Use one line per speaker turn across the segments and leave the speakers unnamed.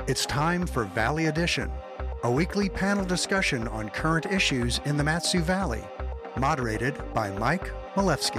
It's time for Valley Edition, a weekly panel discussion on current issues in the Mat-Su Valley, moderated by Mike Milewski.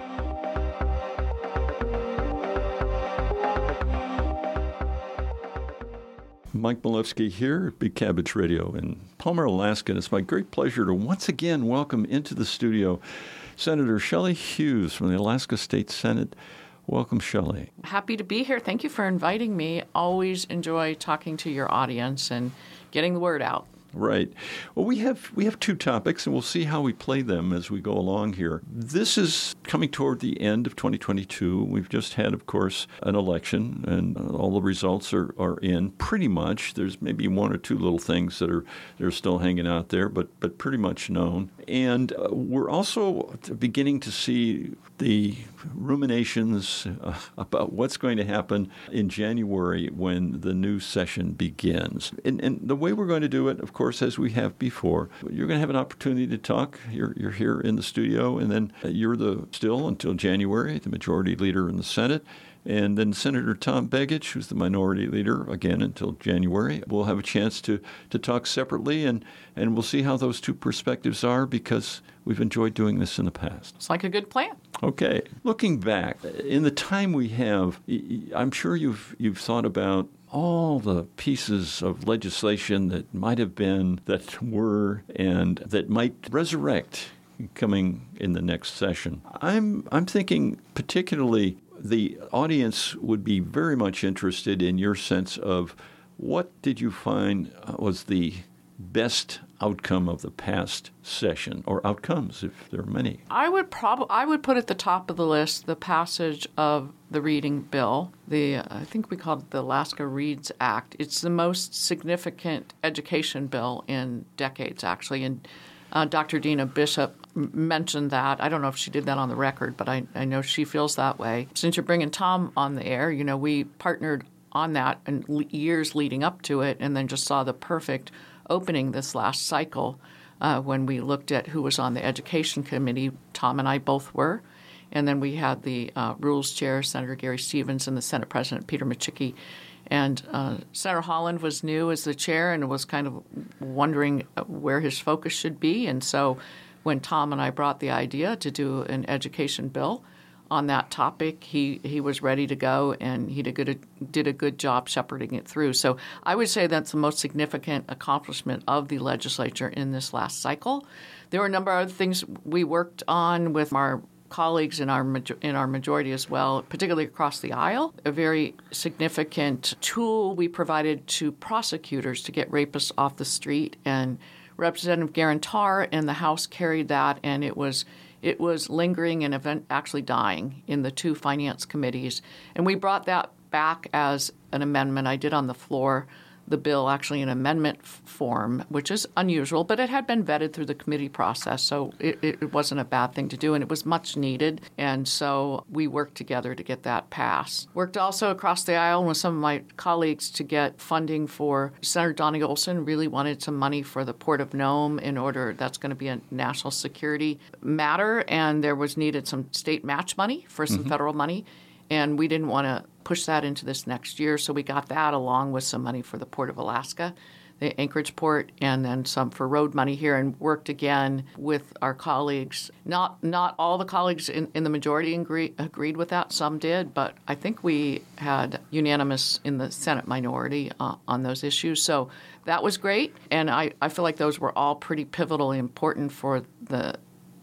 Mike Milewski here at Big Cabbage Radio in Palmer, Alaska. And it's my great pleasure to once again welcome into the studio Senator Shelley Hughes from the Alaska State Senate. Welcome, Shelley.
Happy to be here. Thank you for inviting me. Always enjoy talking to your audience and getting the word out.
Right. Well, we have two topics, and we'll see how we play them as we go along here. This is coming toward the end of 2022. We've just had, of course, an election, and all the results are in pretty much. There's maybe one or two little things that are still hanging out there, but pretty much known. And we're also beginning to see the ruminations about what's going to happen in January when the new session begins. And the way we're going to do it, of course, as we have before, you're going to have an opportunity to talk. You're here in the studio, and then you're still until January, the majority leader in the Senate. And then Senator Tom Begich, who's the minority leader, again, until January. We'll have a chance to talk separately, and we'll see how those two perspectives are, because we've enjoyed doing this in the past.
It's like a good plan.
Okay. Looking back, in the time we have, I'm sure you've thought about all the pieces of legislation that might have been, that were, and that might resurrect coming in the next session. I'm thinking particularly the audience would be very much interested in your sense of what did you find was the best outcome of the past session, or outcomes, if there are many.
I would put at the top of the list the passage of the Reading Bill. I think we call it the Alaska Reads Act. It's the most significant education bill in decades, actually, and Dr. Dina Bishop mentioned that. I don't know if she did that on the record, but I know she feels that way. Since you're bringing Tom on the air, we partnered on that in years leading up to it, and then just saw the perfect opening this last cycle when we looked at who was on the Education Committee. Tom and I both were. And then we had the Rules Chair, Senator Gary Stevens, and the Senate President, Peter Micciche. And Senator Holland was new as the chair and was kind of wondering where his focus should be. And so when Tom and I brought the idea to do an education bill on that topic, he was ready to go, and he did a good job shepherding it through. So I would say that's the most significant accomplishment of the legislature in this last cycle. There were a number of other things we worked on with our colleagues in our majority as well, particularly across the aisle. A very significant tool we provided to prosecutors to get rapists off the street, and Representative Garantar in the House carried that, and it was lingering and actually dying in the two finance committees. And we brought that back as an amendment. I did on the floor the bill actually in amendment form, which is unusual, but it had been vetted through the committee process, so it wasn't a bad thing to do, and it was much needed. And so we worked together to get that passed. Worked also across the aisle with some of my colleagues to get funding for Senator Donnie Olson. Really wanted some money for the Port of Nome that's going to be a national security matter, and there was needed some state match money for some federal money, and we didn't want to push that into this next year, so we got that along with some money for the Port of Alaska, the Anchorage Port, and then some for road money here, and worked again with our colleagues. Not all the colleagues in the majority agreed with that. Some did, but I think we had unanimous in the Senate minority on those issues. So that was great, and I feel like those were all pretty pivotally important for the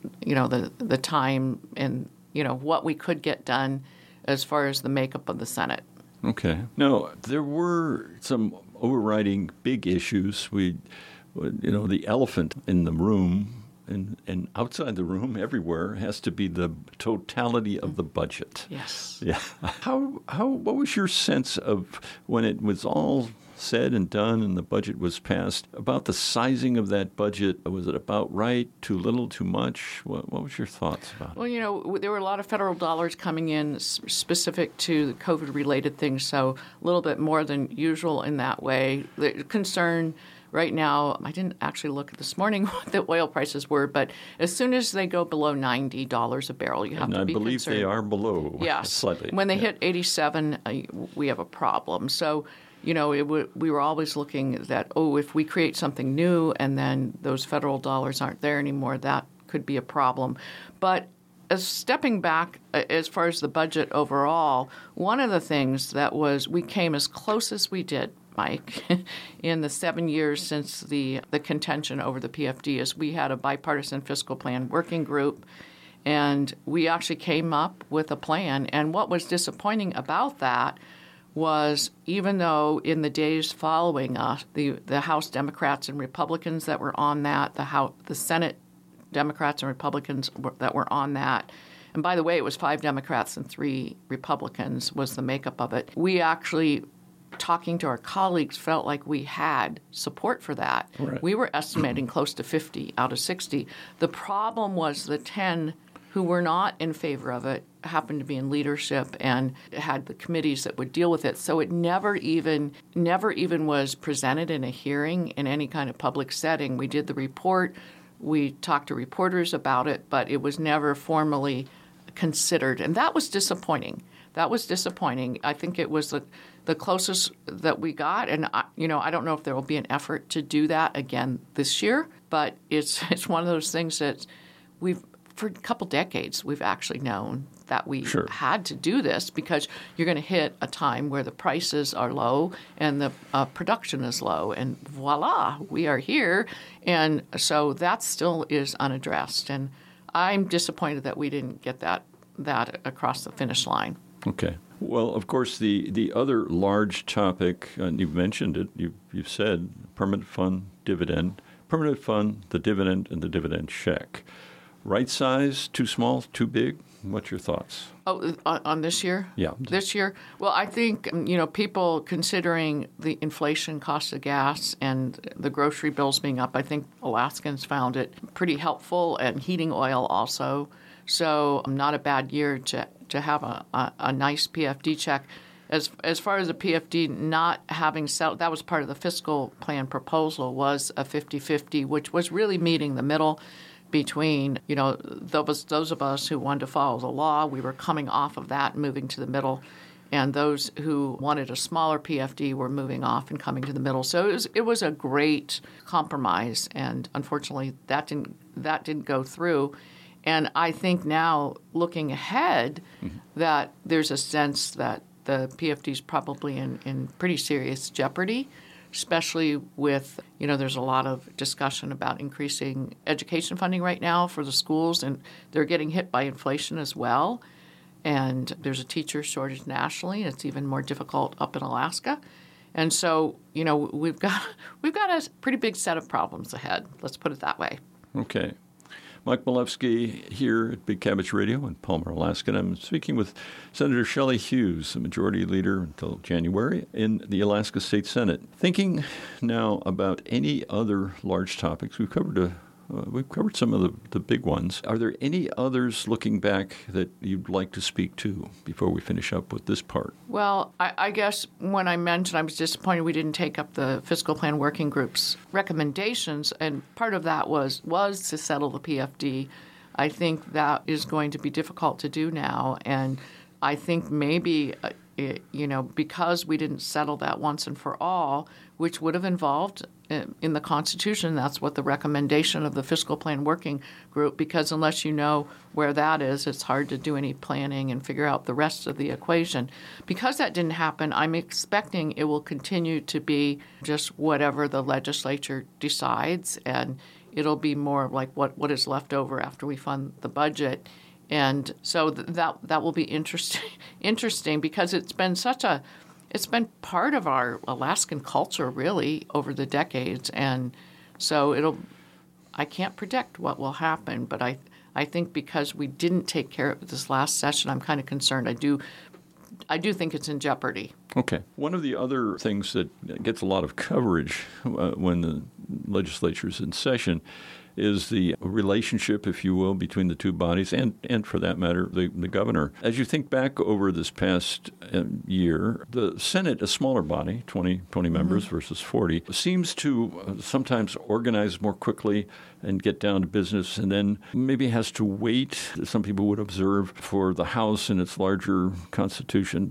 time and what we could get done as far as the makeup of the Senate.
Okay. Now, there were some overriding big issues. The elephant in the room and outside the room, everywhere, has to be the totality of the budget.
Yes.
Yeah. What was your sense of when it was all said and done and the budget was passed, about the sizing of that budget? Was it about right, too little, too much? What was your thoughts about it?
Well, there were a lot of federal dollars coming in specific to the COVID-related things, so a little bit more than usual in that way. The concern right now, I didn't actually look at this morning what the oil prices were, but as soon as they go below $90 a barrel, you have to be concerned. And I believe
they are below
yes.
slightly.
When they hit 87, we have a problem. So we were always looking at, if we create something new and then those federal dollars aren't there anymore, that could be a problem. But as stepping back, as far as the budget overall, one of the things that we came as close as we did, Mike, in the 7 years since the contention over the PFD is we had a bipartisan fiscal plan working group, and we actually came up with a plan. And what was disappointing about that was, even though in the days following us, the House Democrats and Republicans that were on that, the Senate Democrats and Republicans that were on that, and by the way, it was 5 Democrats and 3 Republicans was the makeup of it. We actually, talking to our colleagues, felt like we had support for that.
Right.
We were estimating close to 50 out of 60. The problem was the 10 who were not in favor of it happened to be in leadership and had the committees that would deal with it. So it never even was presented in a hearing in any kind of public setting. We did the report. We talked to reporters about it, but it was never formally considered. And that was disappointing. I think it was the closest that we got. And, I don't know if there will be an effort to do that again this year, but it's one of those things that for a couple decades, we've actually known that we had to do this because you're going to hit a time where the prices are low and the production is low, and voila, we are here. And so that still is unaddressed. And I'm disappointed that we didn't get that across the finish line.
Okay. Well, of course, the other large topic, and you've mentioned it, you've said permanent fund dividend, the dividend, and the dividend check. Right size, too small, too big? What's your thoughts?
Oh, on this year?
Yeah.
This year? Well, I think, people considering the inflation cost of gas and the grocery bills being up, I think Alaskans found it pretty helpful, and heating oil also. So not a bad year to have a nice PFD check. As far as the PFD not having settled, that was part of the fiscal plan proposal, was a 50-50, which was really meeting the middle between, those of us who wanted to follow the law. We were coming off of that and moving to the middle. And those who wanted a smaller PFD were moving off and coming to the middle. So it was a great compromise. And unfortunately, that didn't go through. And I think now, looking ahead, that there's a sense that the PFD is probably in pretty serious jeopardy, especially with, there's a lot of discussion about increasing education funding right now for the schools, and they're getting hit by inflation as well. And there's a teacher shortage nationally, and it's even more difficult up in Alaska. And so, we've got a pretty big set of problems ahead. Let's put it that way.
Okay. Mike Milewski here at Big Cabbage Radio in Palmer, Alaska. And I'm speaking with Senator Shelley Hughes, the majority leader until January in the Alaska State Senate. Thinking now about any other large topics, we've covered some of the big ones. Are there any others looking back that you'd like to speak to before we finish up with this part?
Well, I guess when I mentioned I was disappointed we didn't take up the fiscal plan working group's recommendations, and part of that was to settle the PFD. I think that is going to be difficult to do now, and I think maybe because we didn't settle that once and for all, which would have involved in the Constitution, that's what the recommendation of the fiscal plan working group, because unless you know where that is, it's hard to do any planning and figure out the rest of the equation. Because that didn't happen, I'm expecting it will continue to be just whatever the legislature decides, and it'll be more like what is left over after we fund the budget. And so that will be interesting because it's been part of our Alaskan culture really over the decades, and so I can't predict what will happen, but I think because we didn't take care of it this last session, I'm kind of concerned. I do think it's in jeopardy.
Okay. One of the other things that gets a lot of coverage when the legislature is in session is the relationship, if you will, between the two bodies and for that matter, the governor. As you think back over this past year, the Senate, a smaller body, 20 members versus 40, seems to sometimes organize more quickly and get down to business, and then maybe has to wait, some people would observe, for the House and its larger constitution be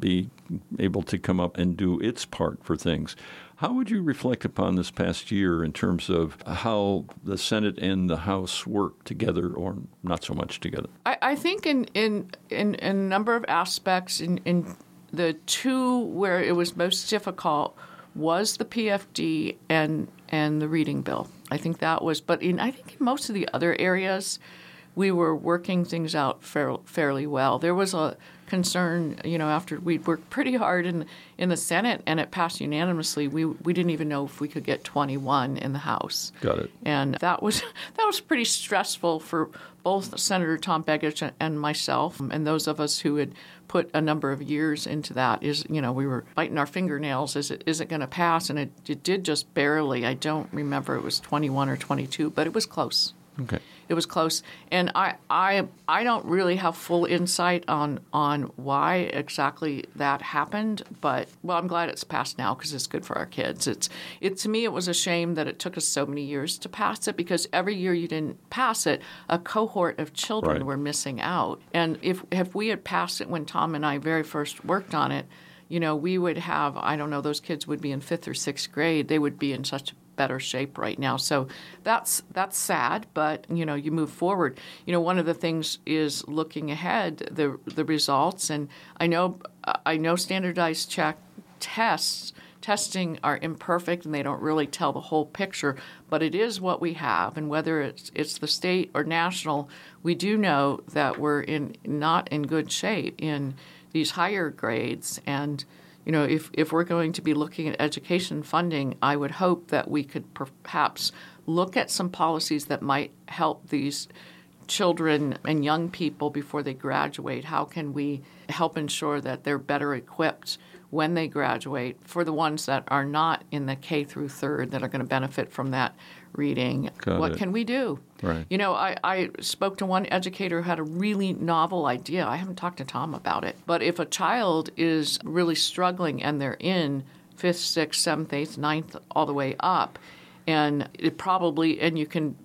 able to come up and do its part for things. How would you reflect upon this past year in terms of how the Senate and the House work together, or not so much together?
I think in a number of aspects, in the two where it was most difficult was the PFD and the reading bill. I think that was, but I think in most of the other areas, we were working things out fairly well. There was a concern, after we'd worked pretty hard in the Senate and it passed unanimously, we didn't even know if we could get 21 in the House.
Got it.
And that was pretty stressful for both Senator Tom Begich and myself, and those of us who had put a number of years into that. We were biting our fingernails. Is it going to pass? And it did just barely. I don't remember it was 21 or 22, but it was close.
Okay.
It was close, and I don't really have full insight on why exactly that happened, but I'm glad it's passed now because it's good for our kids. To me it was a shame that it took us so many years to pass it, because every year you didn't pass it, a cohort of children were missing out. And if we had passed it when Tom and I very first worked on it, we would have, I don't know, those kids would be in 5th or 6th grade. They would be in such better shape right now. So that's sad, but you move forward. One of the things is looking ahead, the results, and I know standardized testing are imperfect and they don't really tell the whole picture, but it is what we have, and whether it's the state or national, we do know that we're not in good shape in these higher grades. And if we're going to be looking at education funding, I would hope that we could perhaps look at some policies that might help these children and young people before they graduate. How can we help ensure that they're better equipped when they graduate for the ones that are not in the K through 3rd that are going to benefit from that reading? What can we do?
Right.
I spoke to one educator who had a really novel idea. I haven't talked to Tom about it. But if a child is really struggling and they're in 5th, 6th, 7th, 8th, 9th, all the way up, and you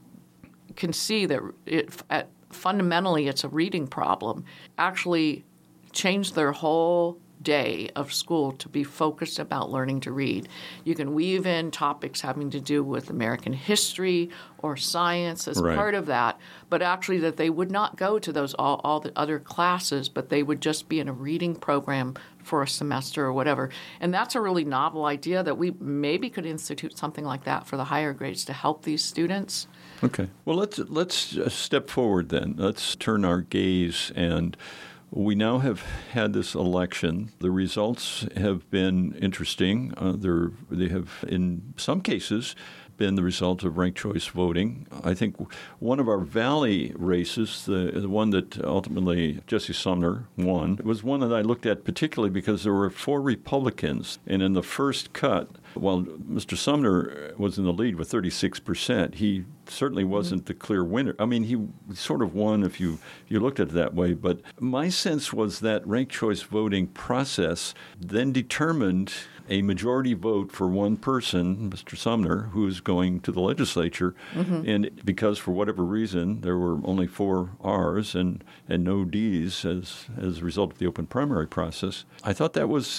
can see that fundamentally it's a reading problem, actually change their whole day of school to be focused about learning to read. You can weave in topics having to do with American history or science as part of that, but actually that they would not go to those all the other classes, but they would just be in a reading program for a semester or whatever. And that's a really novel idea that we maybe could institute something like that for the higher grades to help these students.
Okay. Well, let's step forward then. Let's turn our gaze, and we now have had this election. The results have been interesting. They have, in some cases, been the result of ranked choice voting. I think one of our Valley races, the one that ultimately Jesse Sumner won, was one that I looked at particularly because there were 4 Republicans. And in the first cut, while Mr. Sumner was in the lead with 36%, he certainly wasn't the clear winner. I mean, he sort of won if you looked at it that way. But my sense was that ranked choice voting process then determined a majority vote for one person, Mr. Sumner, who's going to the legislature. Mm-hmm. And because for whatever reason there were only 4 R's and no D's as a result of the open primary process, I thought that was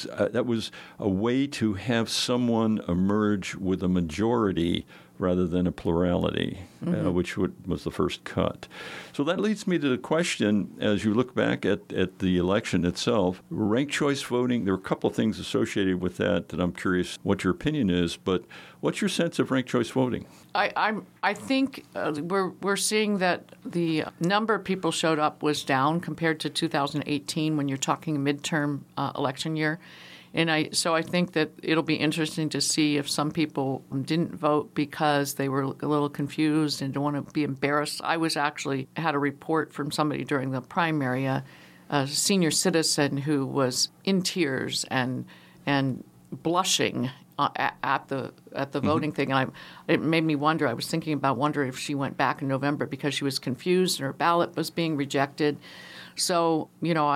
a way to have someone emerge with a majority rather than a plurality, which was the first cut. So that leads me to the question, as you look back at the election itself, ranked choice voting, there are a couple of things associated with that I'm curious what your opinion is, but what's your sense of ranked choice voting?
I think we're seeing that the number of people showed up was down compared to 2018 when you're talking midterm election year. And so I think that it'll be interesting to see if some people didn't vote because they were a little confused and don't want to be embarrassed. I had a report from somebody during the primary, a senior citizen who was in tears and blushing at the voting thing, and it made me wonder. I was thinking about wondering if she went back in November because she was confused and her ballot was being rejected. So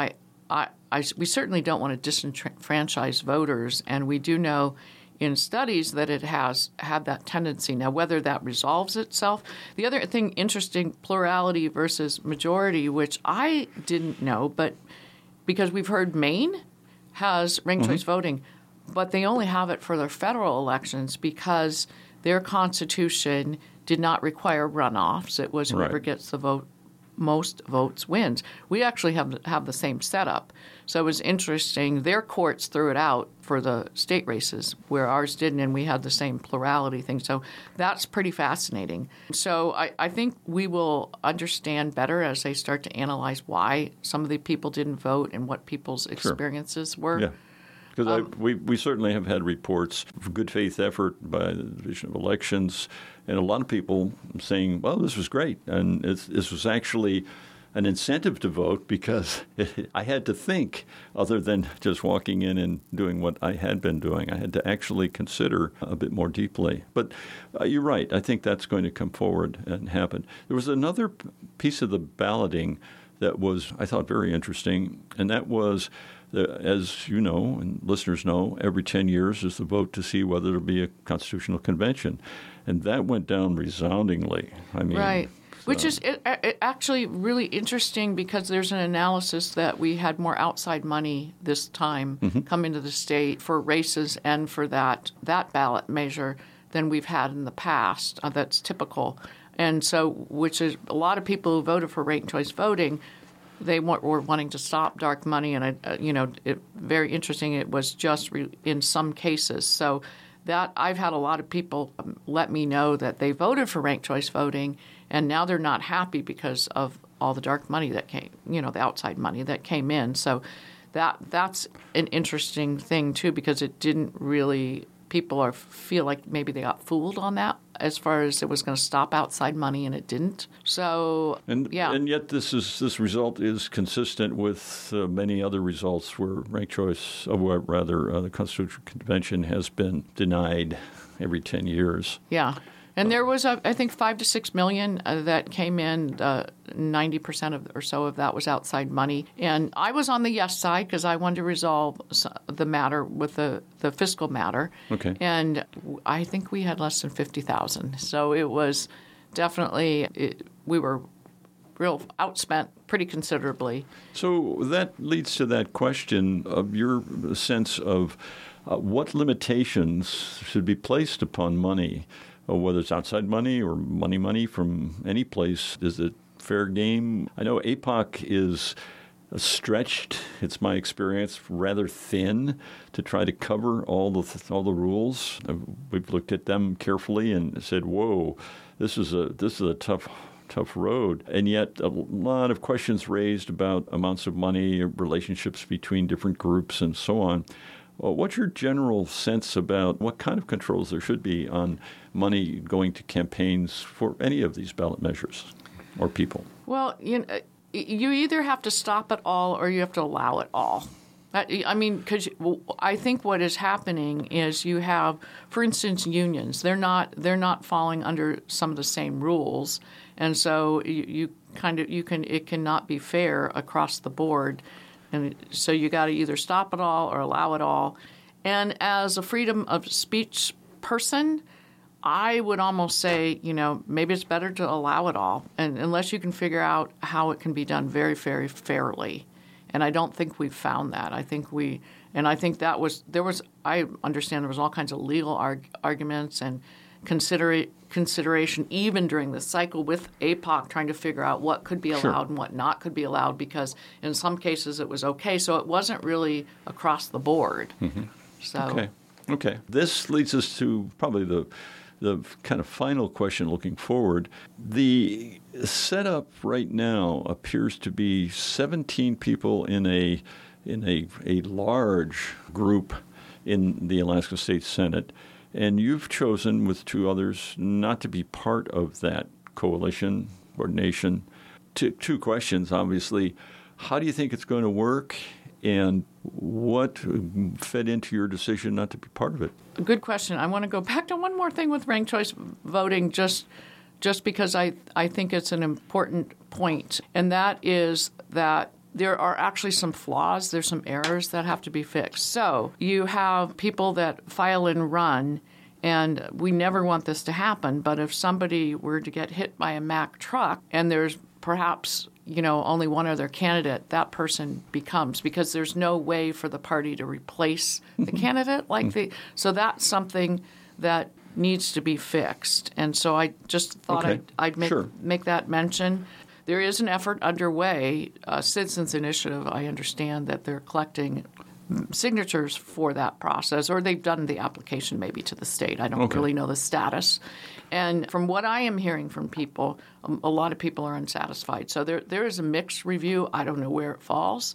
we certainly don't want to disenfranchise voters, and we do know in studies that it has had that tendency. Now, whether that resolves itself, the other thing interesting, plurality versus majority, which I didn't know, but because we've heard Maine has ranked choice voting, but they only have it for their federal elections because their constitution did not require runoffs. It was whoever gets the most votes wins. We actually have the same setup. So it was interesting. Their courts threw it out for the state races, where ours didn't, and we had the same plurality thing. So that's pretty fascinating. So I think we will understand better as they start to analyze why some of the people didn't vote and what people's experiences were.
Yeah. Because we certainly have had reports of good faith effort by the Division of Elections, and a lot of people saying, well, this was great. And this was actually an incentive to vote because I had to think other than just walking in and doing what I had been doing. I had to actually consider a bit more deeply. But you're right. I think that's going to come forward and happen. There was another piece of the balloting that was, I thought, very interesting, and that was as you know and listeners know, every 10 years is the vote to see whether there will be a constitutional convention. And that went down resoundingly. I mean,
right. Which is actually really interesting because there's an analysis that we had more outside money this time come into the state for races and for that ballot measure than we've had in the past. That's typical. And so, which is a lot of people who voted for ranked choice voting, they were wanting to stop dark money, and very interesting. It was just in some cases. So that I've had a lot of people let me know that they voted for ranked choice voting, and now they're not happy because of all the dark money that came, the outside money that came in. So that's an interesting thing too, because it didn't really. People feel like maybe they got fooled on that as far as it was going to stop outside money, and it didn't. So,
and yet this result is consistent with many other results where ranked choice, the Constitutional Convention has been denied every 10 years.
Yeah. And there was, I think, 5 to 6 million that came in. 90% or so of that was outside money. And I was on the yes side because I wanted to resolve the matter with the fiscal matter.
Okay.
And I think we had less than 50,000. So it was definitely, we were real outspent pretty considerably.
So that leads to that question of your sense of what limitations should be placed upon money. Whether it's outside money or money from any place, is it fair game? I know APOC is stretched, it's my experience, rather thin to try to cover all the rules. We've looked at them carefully and said, whoa, this is a tough road. And yet a lot of questions raised about amounts of money, relationships between different groups, and so on. Well, what's your general sense about what kind of controls there should be on money going to campaigns for any of these ballot measures or people?
Well, you either have to stop it all or you have to allow it all. I mean, because I think what is happening is you have, for instance, unions. They're not falling under some of the same rules, and so it cannot be fair across the board. And so you got to either stop it all or allow it all. And as a freedom of speech person, I would almost say, maybe it's better to allow it all, and unless you can figure out how it can be done very, very fairly. And I don't think we've found that. I understand there was all kinds of legal arguments and consideration even during the cycle with APOC trying to figure out what could be allowed and what not could be allowed, because in some cases it was okay. So it wasn't really across the board. Mm-hmm. So
Okay. This leads us to probably the kind of final question looking forward. The setup right now appears to be 17 people in a large group in the Alaska State Senate. And you've chosen, with two others, not to be part of that coalition or nation. Two questions, obviously. How do you think it's going to work? And what fed into your decision not to be part of it?
A good question. I want to go back to one more thing with ranked choice voting, just because I think it's an important point. And that is that there are actually some flaws. There's some errors that have to be fixed. So you have people that file and run, and we never want this to happen. But if somebody were to get hit by a Mack truck and there's perhaps only one other candidate, that person becomes, because there's no way for the party to replace the candidate so that's something that needs to be fixed. And so I just thought I'd make that mention. There is an effort underway, Citizens Initiative. I understand that they're collecting signatures for that process, or they've done the application maybe to the state. I don't really know the status. And from what I am hearing from people, a lot of people are unsatisfied. So there is a mixed review. I don't know where it falls.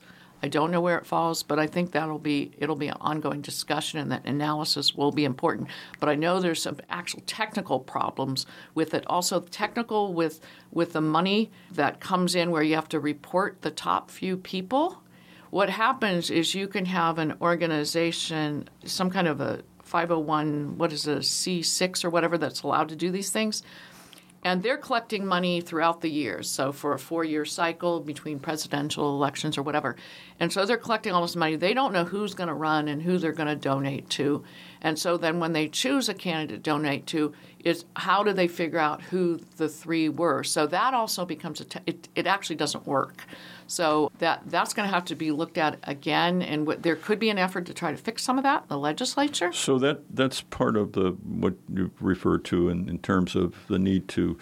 But I think it'll be an ongoing discussion, and that analysis will be important. But I know there's some actual technical problems with it. Also technical with the money that comes in, where you have to report the top few people. What happens is you can have an organization, some kind of a 501, C6 or whatever, that's allowed to do these things. And they're collecting money throughout the years, so for a 4-year cycle between presidential elections or whatever. And so they're collecting all this money. They don't know who's going to run and who they're going to donate to. And so then when they choose a candidate to donate to, is how do they figure out who the 3 were? So that also becomes it actually doesn't work. So that's going to have to be looked at again, and there could be an effort to try to fix some of that in the legislature.
So that's part of what you refer to in terms of the need to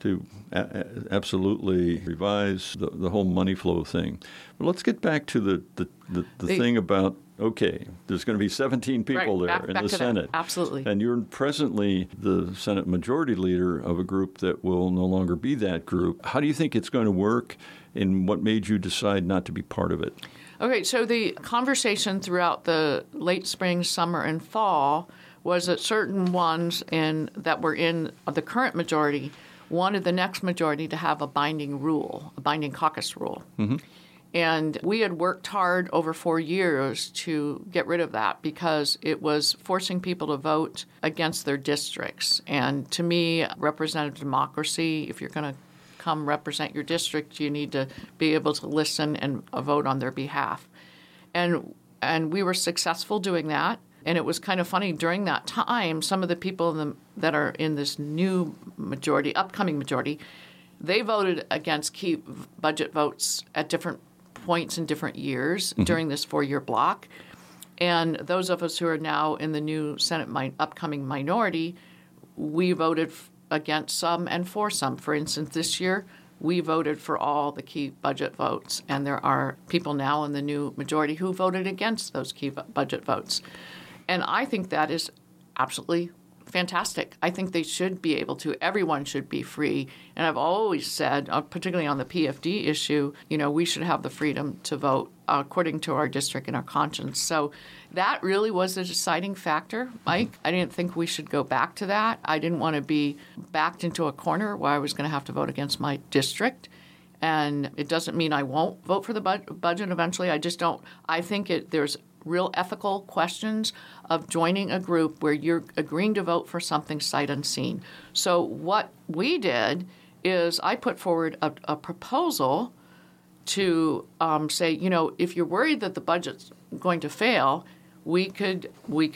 absolutely revise the whole money flow thing. But let's get back to the thing about, there's going to be 17 people there in the Senate.
Absolutely.
And you're presently the Senate Majority Leader of a group that will no longer be that group. How do you think it's going to work, and what made you decide not to be part of it?
Okay, so the conversation throughout the late spring, summer, and fall was that certain ones that were in the current majority wanted the next majority to have a binding caucus rule. Mm-hmm. And we had worked hard over 4 years to get rid of that, because it was forcing people to vote against their districts. And to me, representative democracy, if you're going to come represent your district, you need to be able to listen and vote on their behalf. And we were successful doing that. And it was kind of funny, during that time, some of the people that are in this new majority, upcoming majority, they voted against key budget votes at different points in different years during this 4-year block. And those of us who are now in the new Senate upcoming minority, we voted against some and for some. For instance, this year, we voted for all the key budget votes. And there are people now in the new majority who voted against those key budget votes. And I think that is absolutely fantastic. I think they should be able to. Everyone should be free. And I've always said, particularly on the PFD issue, we should have the freedom to vote according to our district and our conscience. So that really was a deciding factor, Mike. I didn't think we should go back to that. I didn't want to be backed into a corner where I was going to have to vote against my district. And it doesn't mean I won't vote for the budget eventually. I just don't. I think there's real ethical questions of joining a group where you're agreeing to vote for something sight unseen. So what we did is I put forward a proposal to say, if you're worried that the budget's going to fail, we could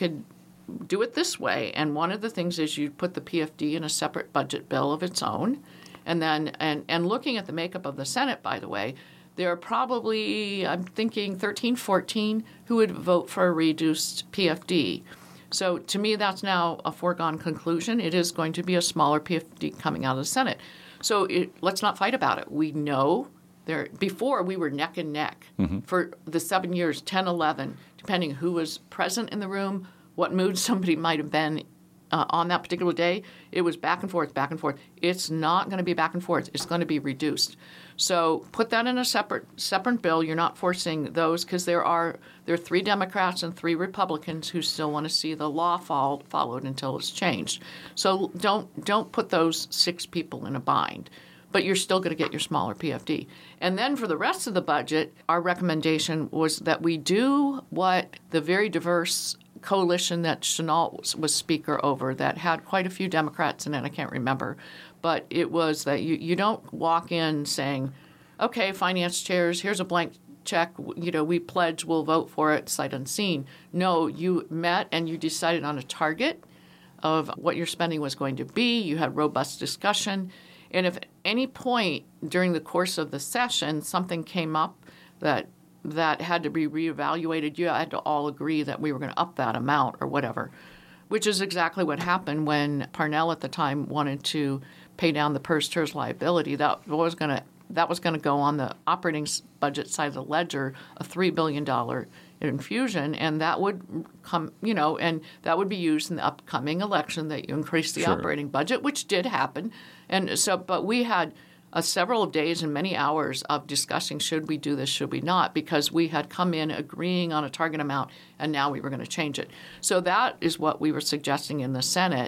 do it this way. And one of the things is you put the PFD in a separate budget bill of its own. And then, and looking at the makeup of the Senate, by the way, there are probably, I'm thinking 13, 14 who would vote for a reduced PFD. So to me, that's now a foregone conclusion. It is going to be a smaller PFD coming out of the Senate. So let's not fight about it. We know before we were neck and neck for the 7 years, 10, 11, depending who was present in the room, what mood somebody might have been on that particular day. It was back and forth, back and forth. It's not going to be back and forth. It's going to be reduced. So put that in a separate bill. You're not forcing those, because there are 3 Democrats and 3 Republicans who still want to see the law followed until it's changed. So don't put those 6 people in a bind. But you're still going to get your smaller PFD. And then for the rest of the budget, our recommendation was that we do what the very diverse coalition that Chenault was speaker over, that had quite a few Democrats in it, I can't remember, but it was that you don't walk in saying, okay, finance chairs, here's a blank check, we pledge, we'll vote for it, sight unseen. No, you met and you decided on a target of what your spending was going to be. You had robust discussion. And if at any point during the course of the session something came up that had to be reevaluated, you had to all agree that we were going to up that amount or whatever, which is exactly what happened when Parnell at the time wanted to pay down the PERS-TERS liability. That was going to go on the operating budget side of the ledger, a $3 billion infusion, and that would come, and that would be used in the upcoming election that you increase the operating budget, which did happen. And so, but we had several days and many hours of discussing, should we do this, should we not, because we had come in agreeing on a target amount, and now we were going to change it. So that is what we were suggesting in the Senate.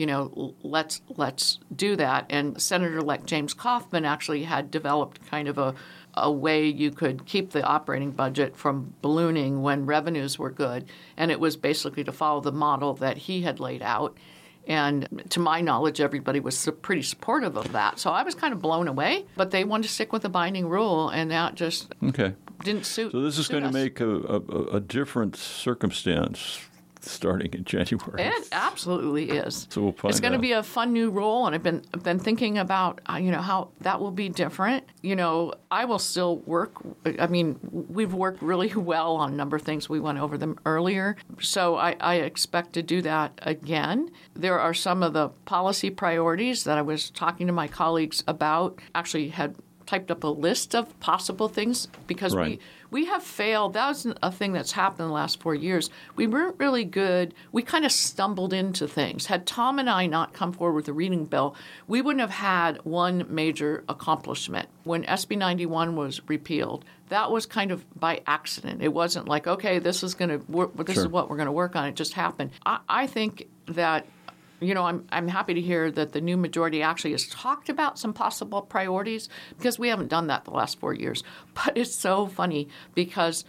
Let's do that. And Senator-elect James Kaufman actually had developed kind of a way you could keep the operating budget from ballooning when revenues were good. And it was basically to follow the model that he had laid out. And to my knowledge, everybody was pretty supportive of that. So I was kind of blown away. But they wanted to stick with the binding rule, and that just didn't suit.
So this is going to make a different circumstance starting in January.
It absolutely is.
So we'll find
It's going to be a fun new rule, and I've been thinking about how that will be different. I will still work. I mean, we've worked really well on a number of things. We went over them earlier, so I expect to do that again. There are some of the policy priorities that I was talking to my colleagues about. Actually, had typed up a list of possible things because we have failed. That was a thing that's happened in the last 4 years. We weren't really good. We kind of stumbled into things. Had Tom and I not come forward with the reading bill, we wouldn't have had one major accomplishment. When SB 91 was repealed, that was kind of by accident. It wasn't like, okay, this is going to work. This is what we're going to work on. It just happened. I think that I'm happy to hear that the new majority actually has talked about some possible priorities because we haven't done that the last 4 years. But it's so funny because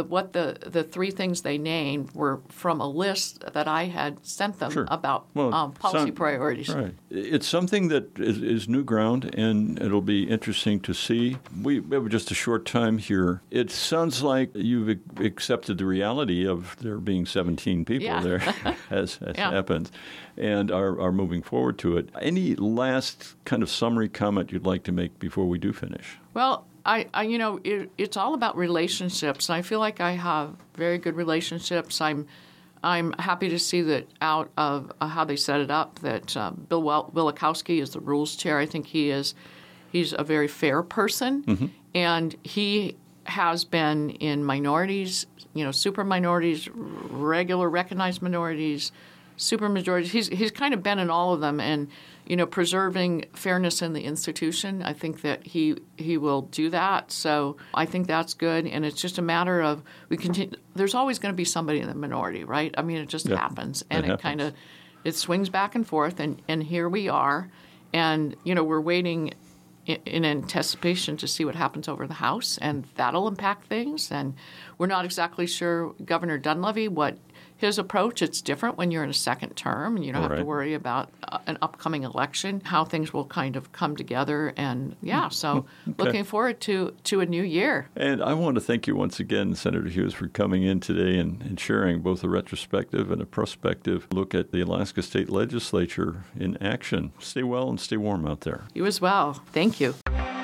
the three things they named were from a list that I had sent them about policy priorities.
Right. It's something that is new ground, and it'll be interesting to see. We have just a short time here. It sounds like you've accepted the reality of there being 17 people there, as happens, and are moving forward to it. Any last kind of summary comment you'd like to make before we do finish?
Well, it's all about relationships. I feel like I have very good relationships. I'm happy to see that out of how they set it up, that Bill Wielechowski is the rules chair. I think he's a very fair person, and he has been in minorities, super minorities, regular recognized minorities, super majorities. He's kind of been in all of them, and preserving fairness in the institution. I think that he will do that. So I think that's good, and it's just a matter of we continue. There's always going to be somebody in the minority, right? I mean, it just happens, and it swings back and forth, and here we are, and we're waiting in anticipation to see what happens over the House, and that'll impact things. And we're not exactly sure Governor Dunleavy what his approach. It's different when you're in a second term, and you don't have to worry about an upcoming election, how things will kind of come together. And looking forward to a new year. And
I want to thank you once again, Senator Hughes, for coming in today and sharing both a retrospective and a prospective look at the Alaska State Legislature in action. Stay well and stay warm out there.
You as well. Thank you.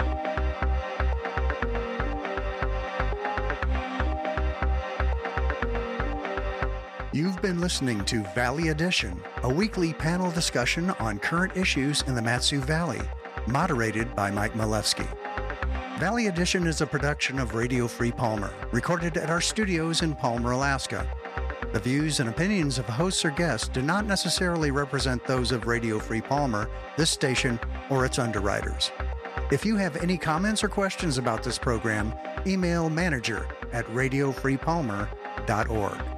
You've been listening to Valley Edition, a weekly panel discussion on current issues in the Mat-Su Valley, moderated by Mike Milewski. Valley Edition is a production of Radio Free Palmer, recorded at our studios in Palmer, Alaska. The views and opinions of hosts or guests do not necessarily represent those of Radio Free Palmer, this station, or its underwriters. If you have any comments or questions about this program, email manager@radiofreepalmer.org.